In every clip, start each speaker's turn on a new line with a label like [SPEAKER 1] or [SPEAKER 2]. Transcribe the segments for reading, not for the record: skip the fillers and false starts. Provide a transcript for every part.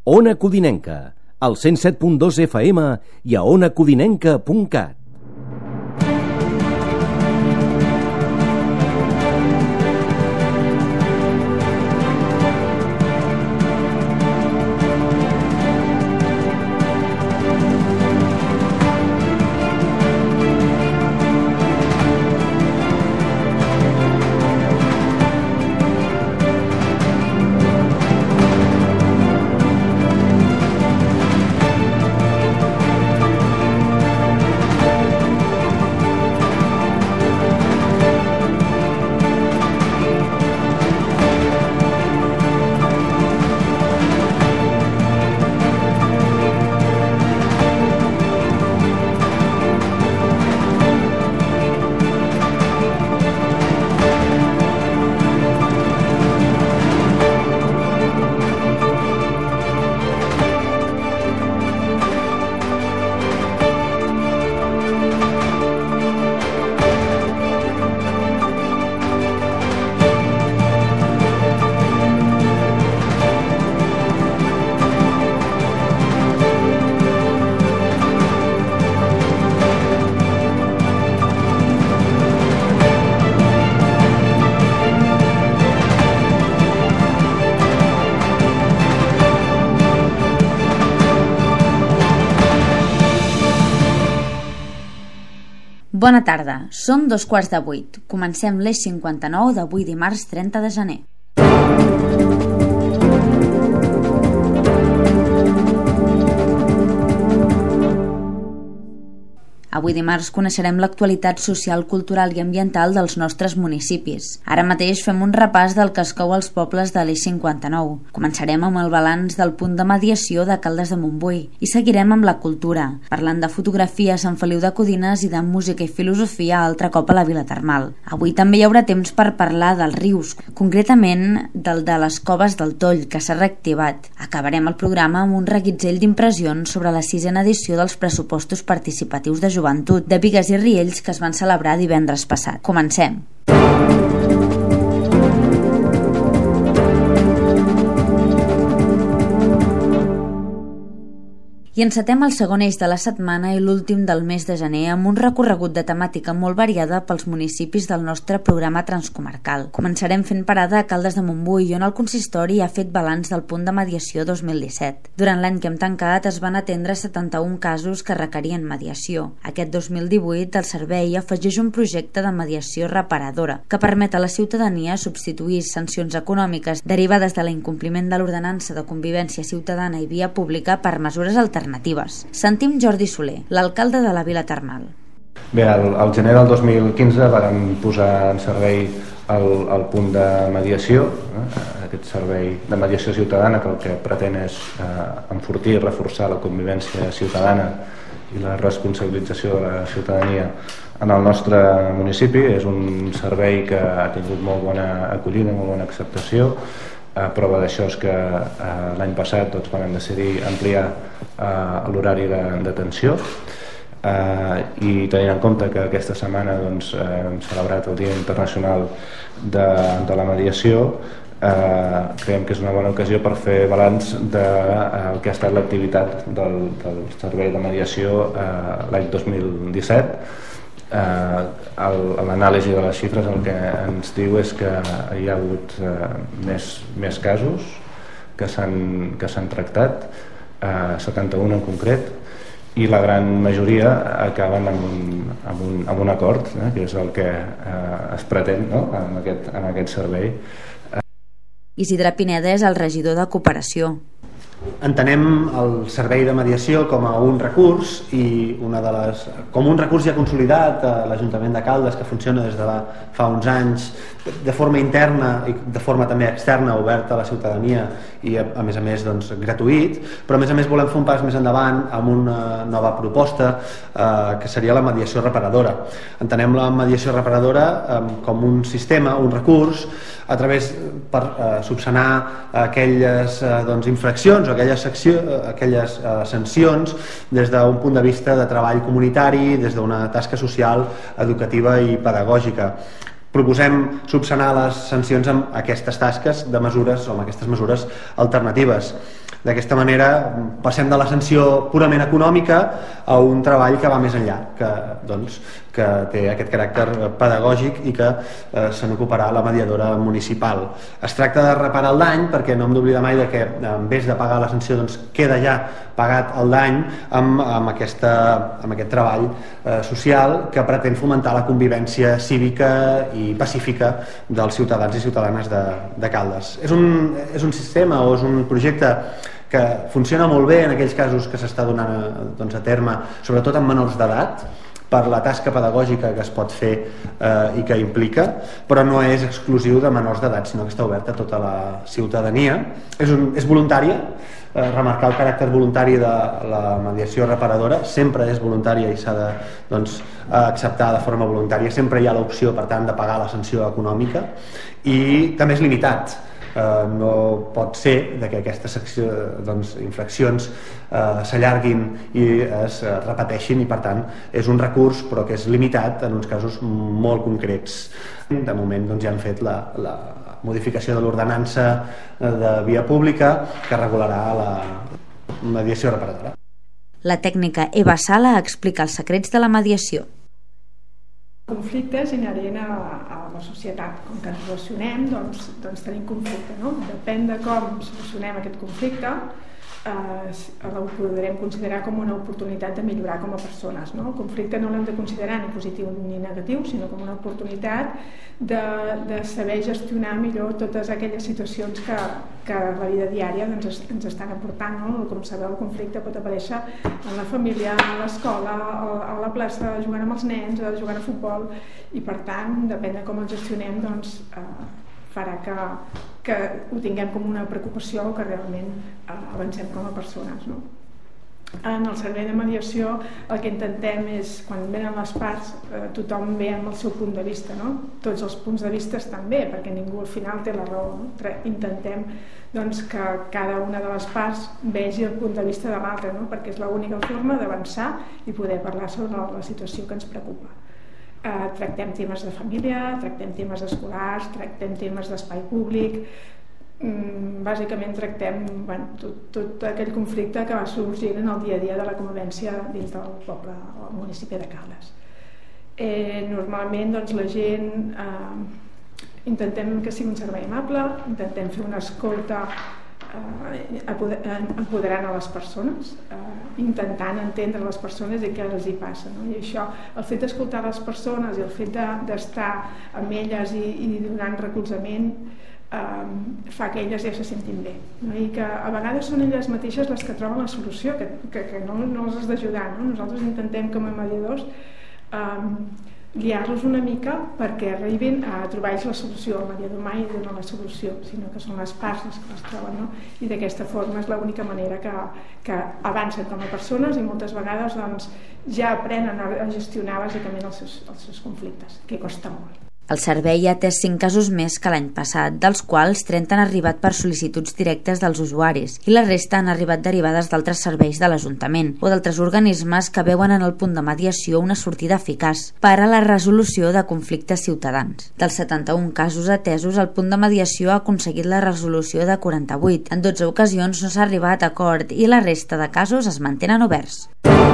[SPEAKER 1] Ona Codinenca, al 107.2 FM i a onacodinenca.cat.
[SPEAKER 2] Bona tarda, són 7:15. Comencem l'Eix 59 d'avui dimarts 30 de gener. Avui dimarts coneixerem l'actualitat social, cultural i ambiental dels nostres municipis. Ara mateix fem un repàs del que es cou als pobles de l'Eix 59. Començarem amb el balanç del punt de mediació de Caldes de Montbui i seguirem amb la cultura, parlant de fotografia a Sant Feliu de Codines i de música i filosofia altre cop a la Vila Termal. Avui també hi haurà temps per parlar dels rius, concretament del de les Coves del Toll, que s'ha reactivat. Acabarem el programa amb un reguitzell d'impressions sobre la 6a edició dels pressupostos participatius de joventut de Bigues i Riells que es van celebrar divendres passat. Comencem. I encetem el segon eix de la setmana i l'últim del mes de gener amb un recorregut de temàtica molt variada pels municipis del nostre programa transcomarcal. Començarem fent parada a Caldes de Montbui, on el consistori ha fet balanç del punt de mediació 2017. Durant l'any que hem tancat es van atendre 71 casos que requerien mediació. Aquest 2018 el servei afegeix un projecte de mediació reparadora que permet a la ciutadania substituir sancions econòmiques derivades de l'incompliment de l'ordenança de convivència ciutadana i via pública per mesures alternatives. Sentim Jordi Soler, l'alcalde de la Vila Termal.
[SPEAKER 3] Bé, al gener del 2015 vam posar en servei el punt de mediació, aquest servei de mediació ciutadana que el que pretén és enfortir i reforçar la convivència ciutadana i la responsabilització de la ciutadania en el nostre municipi. És un servei que ha tingut molt bona acollida, molt bona acceptació. Prova d'això és que l'any passat vam decidir ampliar l'horari d'atenció i tenint en compte que aquesta setmana hem celebrat el Dia Internacional de la Mediació, creiem que és una bona ocasió per fer balanç del que ha estat l'activitat del servei de mediació l'any 2017. L'anàlisi de les xifres el que ens diu és que hi ha hagut més casos que s'han tractat, 71 en concret, i la gran majoria acaben amb un acord, que és el que es pretén, no?, en aquest servei.
[SPEAKER 2] Isidre Pineda és el regidor de Cooperació.
[SPEAKER 4] Entenem el servei de mediació com a un recurs com un recurs ja consolidat a l'Ajuntament de Caldes, que funciona des de fa uns anys de forma interna i de forma també externa, oberta a la ciutadania i a més gratuït, però a més volem fer un pas més endavant amb una nova proposta que seria la mediació reparadora. Entenem la mediació reparadora com un sistema, un recurs a través per subsanar aquelles infraccions o aquelles sancions des d'un punt de vista de treball comunitari, des d'una tasca social, educativa i pedagògica. Proposem subsanar les sancions amb aquestes tasques de mesures o amb aquestes mesures alternatives. D'aquesta manera passem de la sanció purament econòmica a un treball que va més enllà, que té aquest caràcter pedagògic i que se n'ocuparà la mediadora municipal. Es tracta de reparar el dany, perquè no hem d'oblidar mai que en vez de pagar la sanció queda ja pagat el dany amb aquest treball social que pretén fomentar la convivència cívica i pacífica dels ciutadans i ciutadanes de Caldes. És un sistema o és un projecte que funciona molt bé en aquells casos que s'està donant a terme, sobretot amb menors d'edat, per la tasca pedagògica que es pot fer i que implica, però no és exclusiu de menors d'edat, sinó que està obert a tota la ciutadania. És voluntària, remarcar el caràcter voluntari de la mediació reparadora, sempre és voluntària i s'ha d'acceptar de forma voluntària, sempre hi ha l'opció, per tant, de pagar la sanció econòmica, i també és limitat. No pot ser que aquestes infraccions s'allarguin i es repeteixin, i per tant és un recurs però que és limitat en uns casos molt concrets. De moment ja han fet la modificació de l'ordenança de via pública que regularà la mediació reparadora.
[SPEAKER 2] La tècnica Eva Sala explica els secrets de la mediació.
[SPEAKER 5] El conflicte és inherent a la societat. Com que ens relacionem, doncs tenim conflicte, no? Depèn de com solucionem aquest conflicte, ho podrem considerar com una oportunitat de millorar com a persones, no? El conflicte no l'hem de considerar ni positiu ni negatiu, sinó com una oportunitat de saber gestionar millor totes aquelles situacions que la vida diària ens estan aportant, no? Com sabeu, el conflicte pot aparèixer en la família, a l'escola, a la plaça, jugant amb els nens, jugant a futbol, i per tant, depèn de com el gestionem, farà que ho tinguem com una preocupació o que realment avancem com a persones, no? En el servei de mediació el que intentem és, quan venen les parts, tothom ve amb el seu punt de vista, no? Tots els punts de vista estan bé, perquè ningú al final té la raó, no? Intentem que cada una de les parts vegi el punt de vista de l'altre, no? Perquè és l'única forma d'avançar i poder parlar sobre la situació que ens preocupa. Tractem temes de família, tractem temes escolars, tractem temes d'espai públic, bàsicament tractem tot aquell conflicte que va sorgint en el dia a dia de la convivència dins del poble o el municipi de Caldes. Normalment la gent intentem que sigui un servei amable, intentem fer una escolta empoderant a les persones, intentant entendre les persones i què els hi passa, no? I això, el fet d'escoltar les persones i el fet d'estar amb elles i donant recolzament fa que elles ja se sentin bé, no? I que a vegades són elles mateixes les que troben la solució, que no les has d'ajudar, no? Nosaltres intentem com a mediadors guiar-los una mica perquè arribin a trobar-los la solució. El mediador mai dona la solució, sinó que són les parts les que les troben, no? I d'aquesta forma és l'única manera que avancen com a persones i moltes vegades ja aprenen a gestionar bàsicament els seus conflictes, que costa molt.
[SPEAKER 2] El servei ha atès 5 casos més que l'any passat, dels quals 30 han arribat per sol·licituds directes dels usuaris i la resta han arribat derivades d'altres serveis de l'Ajuntament o d'altres organismes que veuen en el punt de mediació una sortida eficaç per a la resolució de conflictes ciutadans. Dels 71 casos atesos, el punt de mediació ha aconseguit la resolució de 48. En 12 ocasions no s'ha arribat a acord i la resta de casos es mantenen oberts.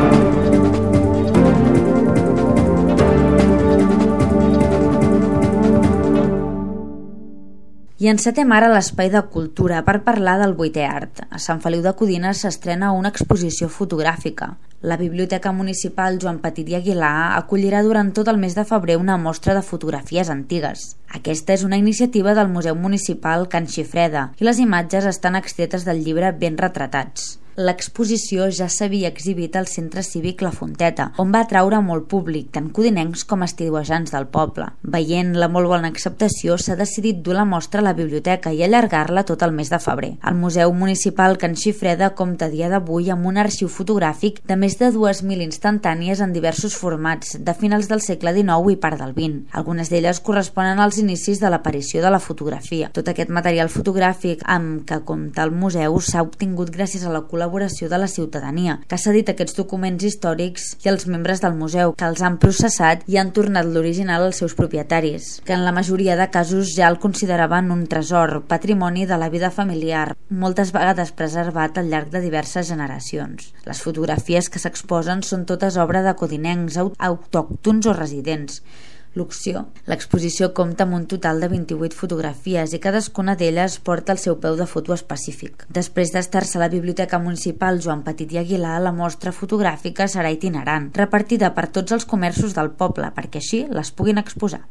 [SPEAKER 2] I encetem ara l'espai de cultura per parlar del 8è art. A Sant Feliu de Codines s'estrena una exposició fotogràfica. La Biblioteca Municipal Joan Petit i Aguilar acollirà durant tot el mes de febrer una mostra de fotografies antigues. Aquesta és una iniciativa del Museu Municipal Can Xifreda i les imatges estan extretes del llibre Ben retratats. L'exposició ja s'havia exhibit al Centre Cívic La Fonteta, on va atraure molt públic, tant codinencs com estiuejants del poble. Veient la molt bona acceptació, s'ha decidit dur la mostra a la biblioteca i allargar-la tot el mes de febrer. El Museu Municipal Can Xifreda compta a dia d'avui amb un arxiu fotogràfic de més de 2.000 instantànies en diversos formats, de finals del segle XIX i part del XX. Algunes d'elles corresponen als inicis de l'aparició de la fotografia. Tot aquest material fotogràfic amb què compta el museu s'ha obtingut gràcies a la col·laboració col·laboració de la ciutadania, que ha cedit aquests documents històrics i els membres del museu, que els han processat i han tornat l'original als seus propietaris, que en la majoria de casos ja el consideraven un tresor, patrimoni de la vida familiar, moltes vegades preservat al llarg de diverses generacions. Les fotografies que s'exposen són totes obra de codinencs, autòctons o residents. L'exposició compta amb un total de 28 fotografies i cadascuna d'elles porta el seu peu de foto específic. Després d'estar-se a la Biblioteca Municipal Joan Petit i Aguilar, la mostra fotogràfica serà itinerant, repartida per tots els comerços del poble, perquè així les puguin exposar.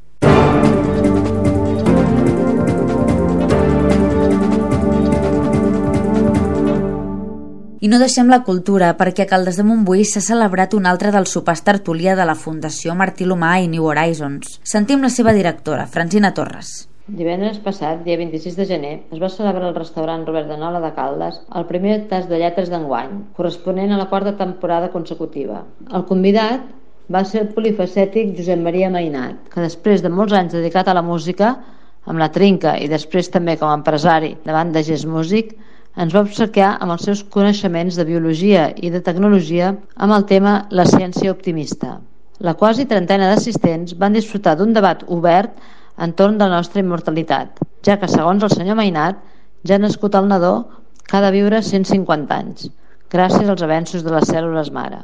[SPEAKER 2] I no deixem la cultura, perquè a Caldes de Montbui s'ha celebrat un altre dels sopars tertúlia de la Fundació Martí L'Humà i New Horizons. Sentim la seva directora, Francina Torres.
[SPEAKER 6] Divendres passat, dia 26 de gener, es va celebrar al restaurant Robert de Nola de Caldes el primer tas de lletres d'enguany, corresponent a la 4ª temporada consecutiva. El convidat va ser el polifacètic Josep Maria Mainat, que després de molts anys dedicat a la música, amb la trinca i després també com a empresari davant de Gest Músic, ens va obsequiar amb els seus coneixements de biologia i de tecnologia amb el tema La ciència optimista. La quasi trentena d'assistents van disfrutar d'un debat obert entorn de la nostra immortalitat, ja que, segons el senyor Mainat, ja nascut el nadó que ha de viure 150 anys, gràcies als avenços de les cèl·lules mare.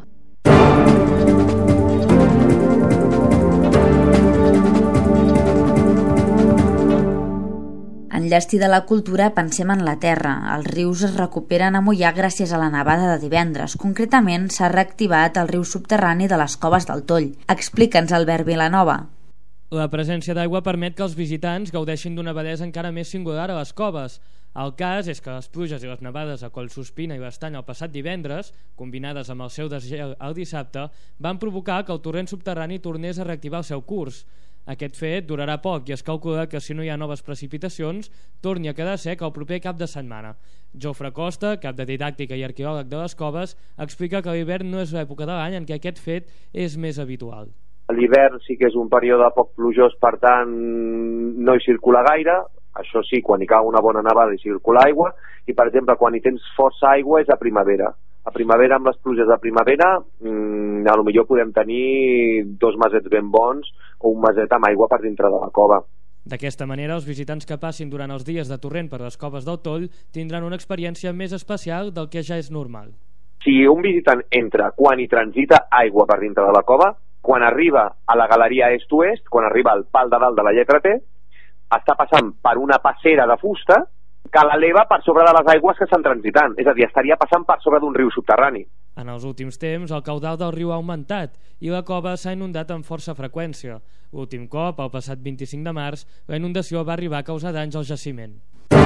[SPEAKER 2] En Llasti de la cultura pensem en la terra. Els rius es recuperen a Moià gràcies a la nevada de divendres. Concretament, s'ha reactivat el riu subterrani de les Coves del Toll. Explica'ns, Albert Vilanova.
[SPEAKER 7] La presència d'aigua permet que els visitants gaudeixin d'una bellesa encara més singular a les coves. El cas és que les pluges i les nevades a Collsospina i l'Estany el passat divendres, combinades amb el seu desgel el dissabte, van provocar que el torrent subterrani tornés a reactivar el seu curs. Aquest fet durarà poc i es calcula que si no hi ha noves precipitacions torni a quedar sec el proper cap de setmana. Jofre Costa, cap de didàctica i arqueòleg de les coves, explica que l'hivern no és l'època de l'any en què aquest fet és més habitual.
[SPEAKER 8] L'hivern sí que és un període poc plujós, per tant no hi circula gaire. Això sí, quan hi cau una bona nevada hi circula aigua, i per exemple quan hi tens força aigua és a primavera. A primavera, amb les pluges de primavera, a lo millor podem tenir 2 masets ben bons o un maset amb aigua per dintre de la cova.
[SPEAKER 7] D'aquesta manera, els visitants que passin durant els dies de torrent per les coves del Toll tindran una experiència més especial del que ja és normal.
[SPEAKER 8] Si un visitant entra quan hi transita aigua per dintre de la cova, quan arriba a la galeria est-oest, quan arriba al pal de dalt de la lletra T, està passant per una passera de fusta que l'eleva per sobre de les aigües que estan transitant, és a dir, estaria passant per sobre d'un riu subterrani.
[SPEAKER 7] En els últims temps, el caudal del riu ha augmentat i la cova s'ha inundat amb força freqüència. L'últim cop, el passat 25 de març, la inundació va arribar a causar danys al jaciment.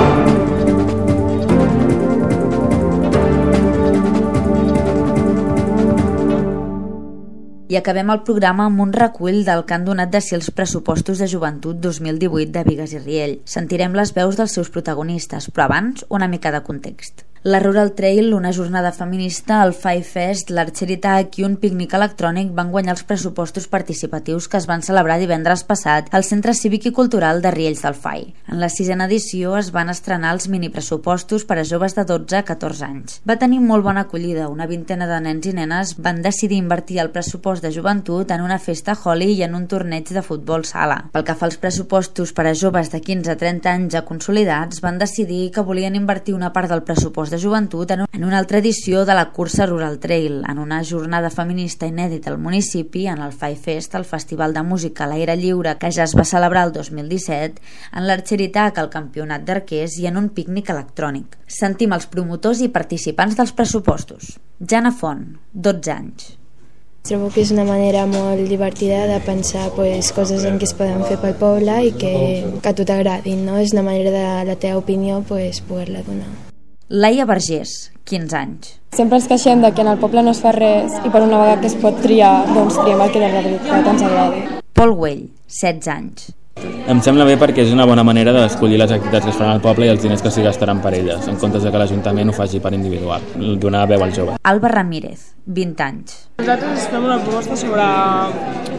[SPEAKER 2] I acabem el programa amb un recull del que han donat de si els pressupostos de joventut 2018 de Bigues i Riell. Sentirem les veus dels seus protagonistes, però abans una mica de context. La Rural Trail, una jornada feminista, el Five Fest, l'Archeritac i un pícnic electrònic van guanyar els pressupostos participatius que es van celebrar divendres passat al Centre Cívic i Cultural de Riells del Fai. En la 6ª edició es van estrenar els minipressupostos per a joves de 12 a 14 anys. Va tenir molt bona acollida. Una vintena de nens i nenes van decidir invertir el pressupost de joventut en una festa Holi i en un torneig de futbol sala. Pel que fa als pressupostos per a joves de 15 a 30 anys ja consolidats, van decidir que volien invertir una part del pressupost de joventut en una altra edició de la cursa Rural Trail, en una jornada feminista inèdita al municipi, en el Five Fest, el festival de música a l'aire lliure que ja es va celebrar el 2017, en l'Archeritac, el campionat d'arquers i en un pícnic electrònic. Sentim els promotors i participants dels pressupostos. Jana Font, 12 anys.
[SPEAKER 9] Trobo que és una manera molt divertida de pensar coses en què es poden fer pel poble i que a tu t'agradin, no? És una manera de la teva opinió poder-la donar.
[SPEAKER 2] Laia Vergés, 15 anys.
[SPEAKER 10] Sempre ens queixem de que en el poble no es fa res i per una vegada que es pot triar, doncs triem el que de veritat ens agradi.
[SPEAKER 2] Pol Güell, 16 anys.
[SPEAKER 11] Em sembla bé perquè és una bona manera d'escollir les activitats que es faran al poble i els diners que s'hi gastaran per elles, en comptes de que l'Ajuntament ho faci per individual, donar veu al jove.
[SPEAKER 2] Alba Ramírez, 20 anys.
[SPEAKER 12] Nosaltres fem una proposta sobre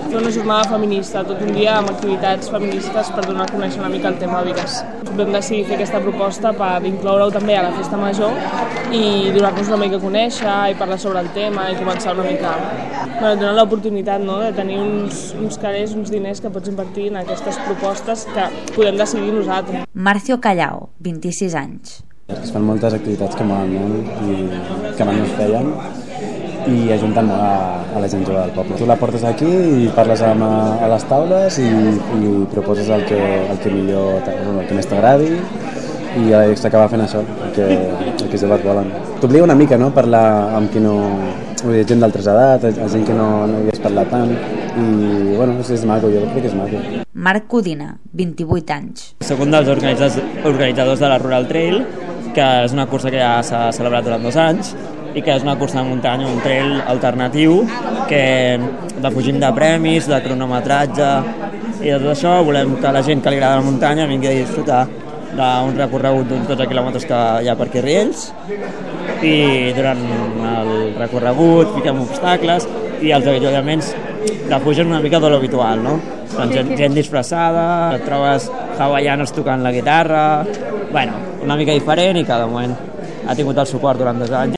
[SPEAKER 12] fer una jornada feminista, tot un dia amb activitats feministes per donar a conèixer una mica el tema Begues. Vam decidir fer aquesta proposta per incloure-ho també a la festa major i donar-nos una mica a conèixer i parlar sobre el tema i començar una mica donar l'oportunitat, no?, de tenir uns calés, uns diners que pots invertir en aquestes propostes que podem decidir nosaltres.
[SPEAKER 2] Marcio Callao, 26 anys.
[SPEAKER 13] Es fan moltes activitats que molen molt i que abans no es feien i ajunten molt a la gent jove del poble. Tu la portes aquí i parles a les taules i proposes el que millor, el que més t'agradi i s'acaba fent això, el que els joves volen. T'obliga una mica, no?, parlar amb qui no... Vull dir, gent d'altres edats, gent que no havies parlat tant i, bueno, és maco, jo crec que és maco.
[SPEAKER 2] Marc Codina, 28 anys.
[SPEAKER 14] Soc un dels organitzadors de la Rural Trail, que és una cursa que ja s'ha celebrat durant 2 anys i que és una cursa de muntanya, un trail alternatiu que defugim de premis, de cronometratge i de tot això volem que la gent que li agrada la muntanya vingui a disfrutar d'un recorregut d'uns 12 quilòmetres que hi ha per aquí a Riells i durant el recorregut fiquem obstacles i els allotjaments defugen una mica de l'habitual, no? Doncs gent disfressada, et trobes hawaianos tocant la guitarra, bueno, una mica diferent i cada moment ha tingut el suport durant 2 anys.